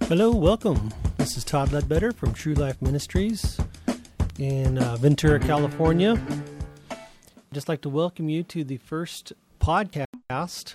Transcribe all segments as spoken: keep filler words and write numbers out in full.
Hello, welcome. This is Todd Ledbetter from True Life Ministries in uh, Ventura, California. I'd just like to welcome you to the first podcast.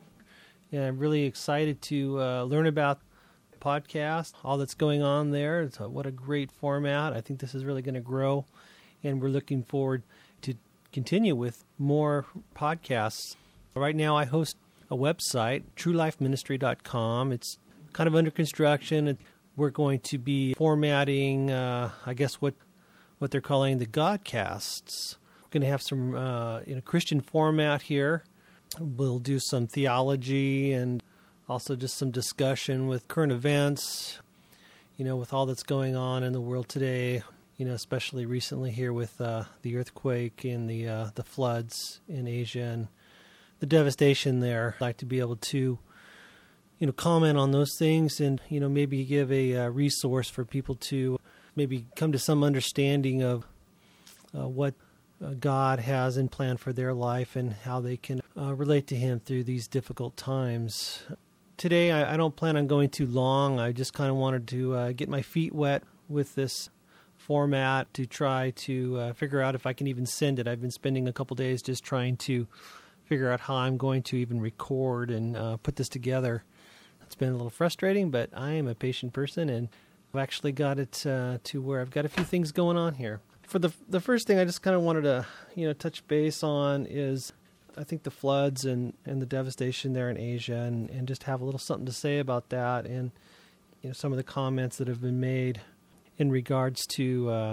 And I'm really excited to uh, learn about the podcast, all that's going on there. It's a, what a great format. I think this is really going to grow, and we're looking forward to continue with more podcasts. Right now I host a website, true life ministry dot com. It's kind of under construction. We're going to be formatting, uh, I guess, what what they're calling the Godcasts. We're going to have some uh, in a Christian format here. We'll do some theology and also just some discussion with current events, you know, with all that's going on in the world today, you know, especially recently here with uh, the earthquake and the uh, the floods in Asia and the devastation there. I'd like to be able to you know, comment on those things and, you know, maybe give a uh, resource for people to maybe come to some understanding of uh, what uh, God has in plan for their life and how they can uh, relate to Him through these difficult times. Today, I, I don't plan on going too long. I just kind of wanted to uh, get my feet wet with this format to try to uh, figure out if I can even send it. I've been spending a couple days just trying to figure out how I'm going to even record and uh, put this together. It's been a little frustrating, but I am a patient person, and I've actually got it uh, to where I've got a few things going on here. For the the first thing I just kind of wanted to, you know, touch base on is I think the floods and, and the devastation there in Asia, and, and just have a little something to say about that, and you know some of the comments that have been made in regards to uh,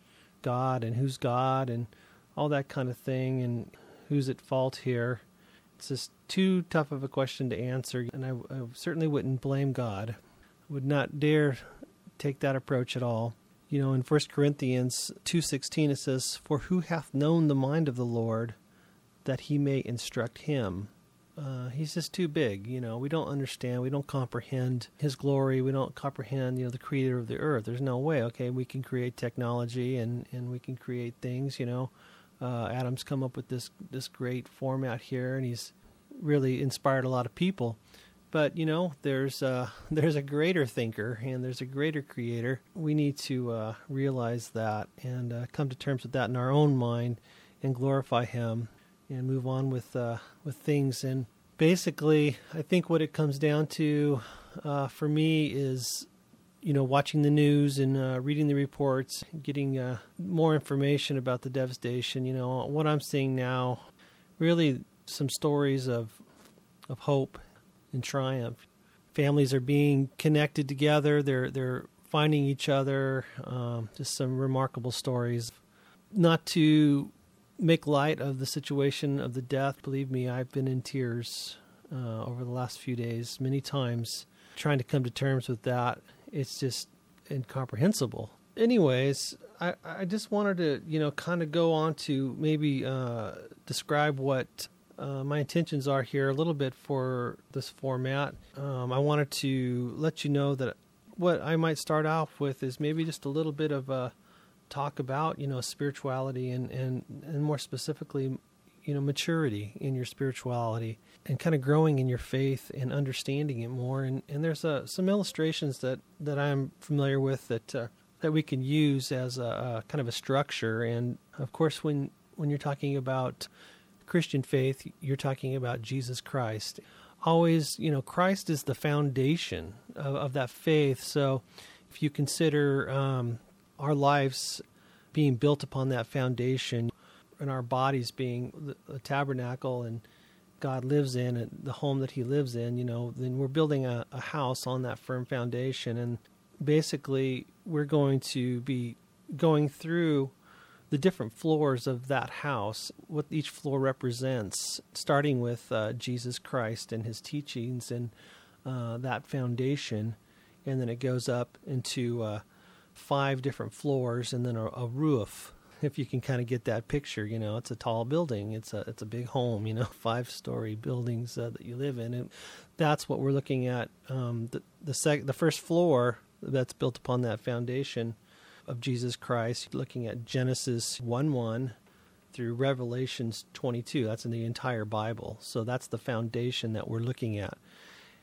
God and who's God and all that kind of thing, and who's at fault here. It's just too tough of a question to answer, and I, I certainly wouldn't blame God. I would not dare take that approach at all. You know, in First Corinthians two sixteen it says, "For who hath known the mind of the Lord, that he may instruct him?" Uh, he's just too big, you know. We don't understand. We don't comprehend His glory. We don't comprehend, you know, the Creator of the earth. There's no way. Okay, we can create technology and, and we can create things, you know. Uh, Adam's come up with this this great format here, and he's really inspired a lot of people. But you know, there's uh, there's a greater thinker and there's a greater creator. We need to uh, realize that and uh, come to terms with that in our own mind, and glorify Him, and move on with uh, with things. And basically, I think what it comes down to uh, for me is, you know, watching the news and uh, reading the reports, getting uh, more information about the devastation. You know, what I'm seeing now, really some stories of of hope and triumph. Families are being connected together. They're they're finding each other. Um, just some remarkable stories. Not to make light of the situation of the death. Believe me, I've been in tears uh, over the last few days, many times, trying to come to terms with that. It's just incomprehensible. Anyways, I, I just wanted to, you know, kind of go on to maybe uh, describe what uh, my intentions are here a little bit for this format. Um, I wanted to let you know that what I might start off with is maybe just a little bit of a talk about, you know, spirituality and, and, and more specifically, you know, maturity in your spirituality and kind of growing in your faith and understanding it more. And, and there's uh, some illustrations that, that I'm familiar with that uh, that we can use as a, a kind of a structure. And of course, when, when you're talking about Christian faith, you're talking about Jesus Christ. Always, you know, Christ is the foundation of, of that faith. So if you consider um, our lives being built upon that foundation, and our bodies being the tabernacle and God lives in, and the home that He lives in, you know, then we're building a, a house on that firm foundation. And basically, we're going to be going through the different floors of that house, what each floor represents, starting with uh, Jesus Christ and His teachings and uh, that foundation. And then it goes up into uh, five different floors and then a, a roof. If you can kind of get that picture, you know, it's a tall building. It's a it's a big home, you know, five-story buildings uh, that you live in. And that's what we're looking at. Um, the the, sec- the first floor that's built upon that foundation of Jesus Christ, looking at Genesis one one through Revelations twenty-two. That's in the entire Bible. So that's the foundation that we're looking at.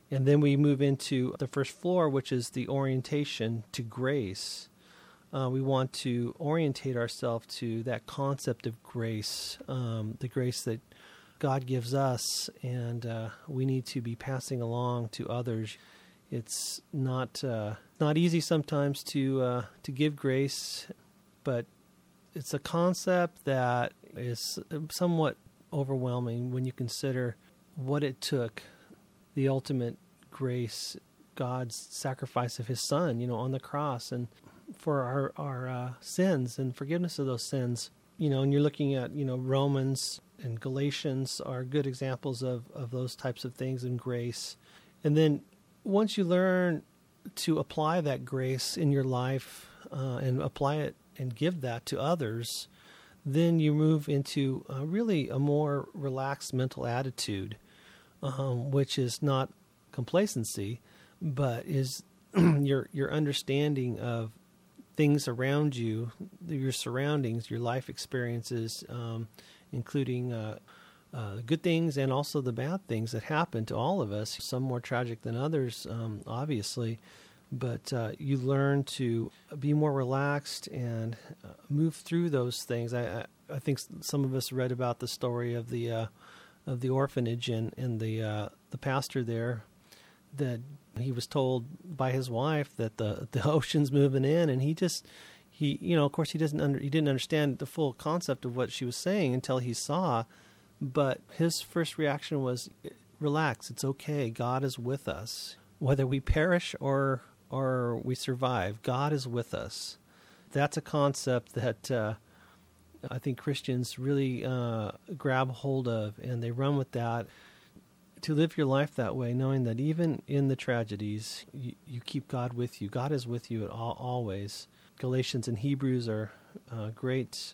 And then we move into the first floor, which is the orientation to grace. Uh, we want to orientate ourselves to that concept of grace, um, the grace that God gives us, and uh, we need to be passing along to others. It's not uh, not easy sometimes to uh, to give grace, but it's a concept that is somewhat overwhelming when you consider what it took, the ultimate grace, God's sacrifice of His Son, you know, on the cross, and for our our uh, sins and forgiveness of those sins. You know, and you're looking at, you know, Romans and Galatians are good examples of, of those types of things in grace. And then once you learn to apply that grace in your life uh, and apply it and give that to others, then you move into uh, really a more relaxed mental attitude, um, which is not complacency, but is your your understanding of things around you, your surroundings, your life experiences, um, including uh, uh, good things and also the bad things that happen to all of us, some more tragic than others, um, obviously. But uh, you learn to be more relaxed and uh, move through those things. I, I, I think some of us read about the story of the uh, of the orphanage and, and the uh, the pastor there, that he was told by his wife that the the ocean's moving in, and he just he you know of course he doesn't under, he didn't understand the full concept of what she was saying until he saw, but his first reaction was, relax, it's okay, God is with us, whether we perish or or we survive, God is with us. That's a concept that uh, I think Christians really uh, grab hold of, and they run with that. To live your life that way, knowing that even in the tragedies, you, you keep God with you. God is with you at all, always. Galatians and Hebrews are uh, great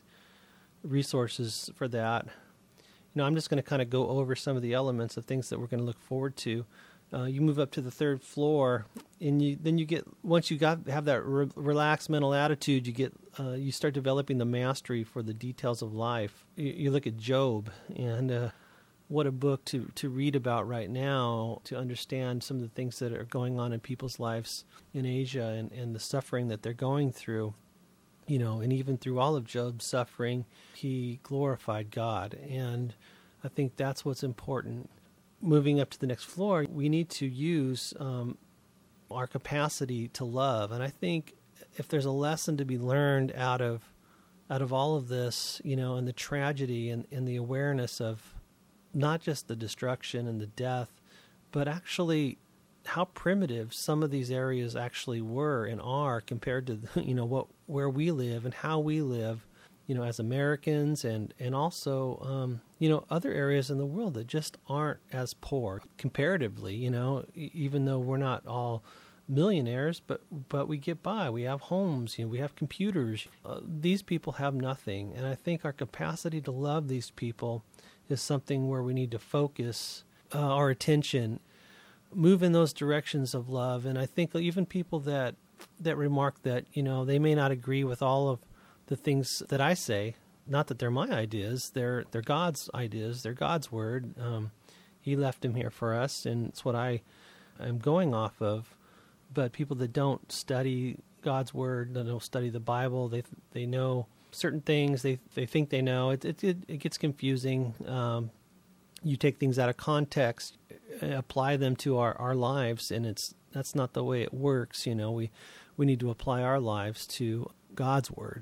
resources for that. You know, I'm just going to kind of go over some of the elements of things that we're going to look forward to. Uh, you move up to the third floor, and you then you get once you got have that re- relaxed mental attitude, you get uh, you start developing the mastery for the details of life. You, you look at Job, and uh, what a book to, to read about right now to understand some of the things that are going on in people's lives in Asia and, and the suffering that they're going through. You know, and even through all of Job's suffering, he glorified God, and I think that's what's important. Moving up to the next floor, we need to use um, our capacity to love. And I think if there's a lesson to be learned out of out of all of this, you know, and the tragedy and, and the awareness of not just the destruction and the death, but actually how primitive some of these areas actually were and are compared to, you know, what where we live and how we live, you know, as Americans, and, and also, um, you know, other areas in the world that just aren't as poor comparatively, you know, even though we're not all millionaires, but but we get by. We have homes, you know, we have computers. Uh, these people have nothing. And I think our capacity to love these people is something where we need to focus uh, our attention, move in those directions of love. And I think even people that that remark that, you know, they may not agree with all of the things that I say, not that they're my ideas, they're they're God's ideas, they're God's word. Um, he left them here for us, and it's what I am going off of. But people that don't study God's word, that don't study the Bible, they they know certain things, they they think they know. It it it, it gets confusing. Um, you take things out of context, apply them to our, our lives, and it's that's not the way it works. You know, we we need to apply our lives to God's word.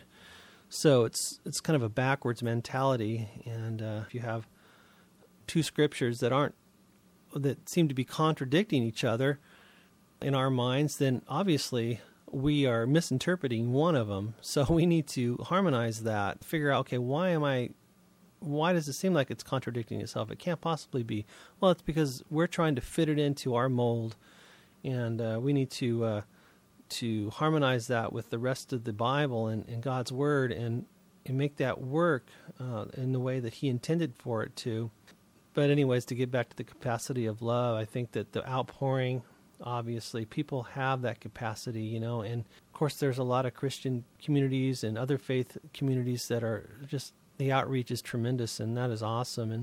So it's it's kind of a backwards mentality, and uh, if you have two scriptures that aren't that seem to be contradicting each other in our minds, then obviously we are misinterpreting one of them. So we need to harmonize that, figure out, okay, why am I, why does it seem like it's contradicting itself? It can't possibly be. Well, it's because we're trying to fit it into our mold, and uh, we need to uh, to harmonize that with the rest of the Bible and, and God's Word, and, and make that work uh, in the way that He intended for it to. But anyways, to get back to the capacity of love, I think that the outpouring, obviously, people have that capacity, you know, and of course there's a lot of Christian communities and other faith communities that are just, the outreach is tremendous, and that is awesome. And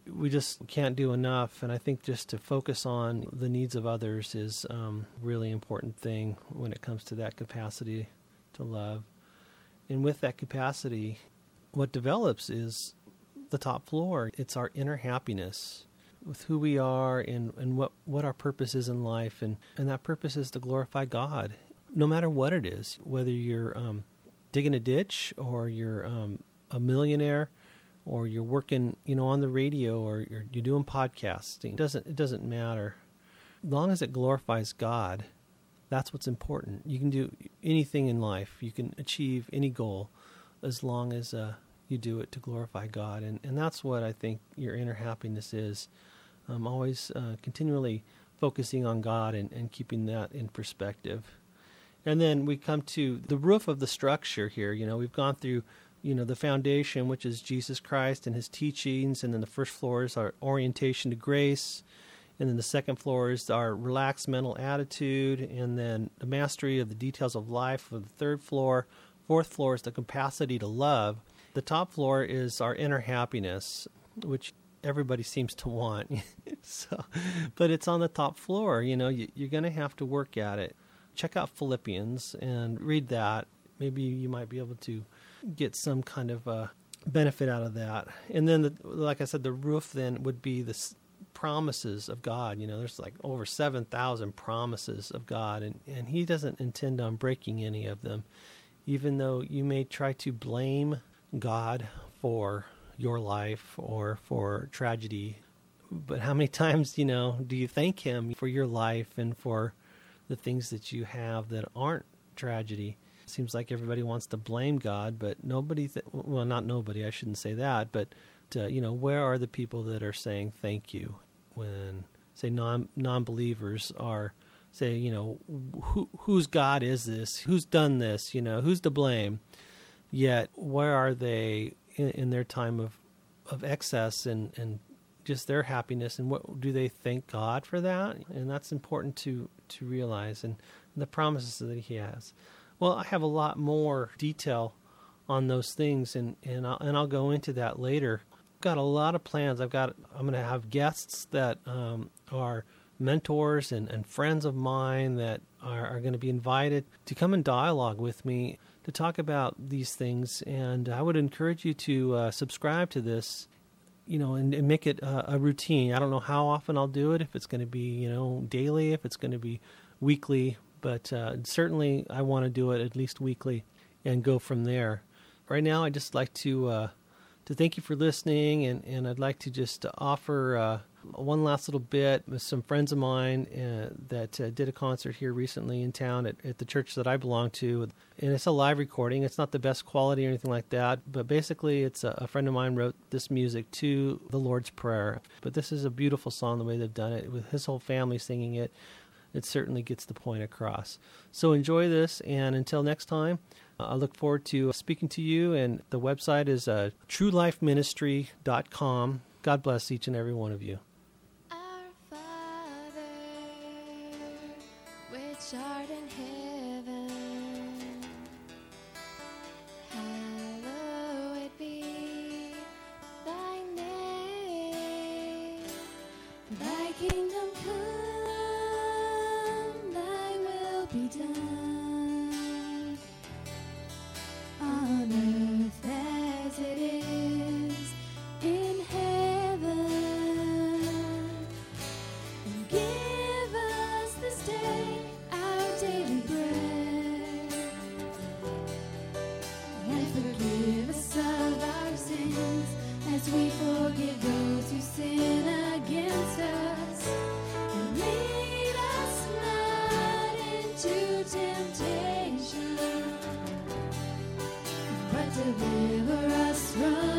we just can't do enough. And I think just to focus on the needs of others is um, a really important thing when it comes to that capacity to love. And with that capacity, what develops is the top floor. It's our inner happiness with who we are and, and what, what our purpose is in life. And, and that purpose is to glorify God, no matter what it is, whether you're um, digging a ditch or you're um, a millionaire, or you're working, you know, on the radio, or you're, you're doing podcasting. It doesn't, it doesn't matter. As long as it glorifies God, that's what's important. You can do anything in life. You can achieve any goal as long as uh, you do it to glorify God. And, and that's what I think your inner happiness is. Um, always uh, continually focusing on God and, and keeping that in perspective. And then we come to the roof of the structure here. You know, we've gone through you know, the foundation, which is Jesus Christ and his teachings. And then the first floor is our orientation to grace. And then the second floor is our relaxed mental attitude. And then the mastery of the details of life for the third floor. Fourth floor is the capacity to love. The top floor is our inner happiness, which everybody seems to want. so, but it's on the top floor. You know, you, you're going to have to work at it. Check out Philippians and read that. Maybe you might be able to get some kind of uh, benefit out of that. And then, the, like I said, the roof then would be the s- promises of God. You know, there's like over seven thousand promises of God, and, and he doesn't intend on breaking any of them, even though you may try to blame God for your life or for tragedy. But how many times, you know, do you thank him for your life and for the things that you have that aren't tragedy? Seems like everybody wants to blame God, but nobody, th- well, not nobody, I shouldn't say that, but, uh, you know, where are the people that are saying thank you when, say, non, non-believers are, say, you know, who, whose God is this? Who's done this? You know, who's to blame? Yet, where are they in, in their time of, of excess and, and just their happiness, and what do they thank God for that? And that's important to, to realize, and the promises that he has. Well, I have a lot more detail on those things, and, and, I'll, and I'll go into that later. I've got a lot of plans. I've got, I'm going to have guests that um, are mentors and, and friends of mine that are, are going to be invited to come and dialogue with me to talk about these things. And I would encourage you to uh, subscribe to this, you know, and, and make it a, a routine. I don't know how often I'll do it, if it's going to be, you know, daily, if it's going to be weekly. But uh, certainly I want to do it at least weekly and go from there. Right now, I'd just like to uh, to thank you for listening, and, and I'd like to just offer uh, one last little bit with some friends of mine uh, that uh, did a concert here recently in town at, at the church that I belong to. And it's a live recording. It's not the best quality or anything like that, but basically it's a, a friend of mine wrote this music to the Lord's Prayer. But this is a beautiful song, the way they've done it, with his whole family singing it. It certainly gets the point across. So enjoy this, and until next time, uh, I look forward to speaking to you, and the website is uh, true life ministry dot com. God bless each and every one of you. Our Father, which art in heaven, hallowed be thy name. Thy kingdom come, be done on earth as it is in heaven. And give us this day our daily bread, and forgive us of our sins as we forgive those who sin against us. And lead us not to temptation, but deliver us from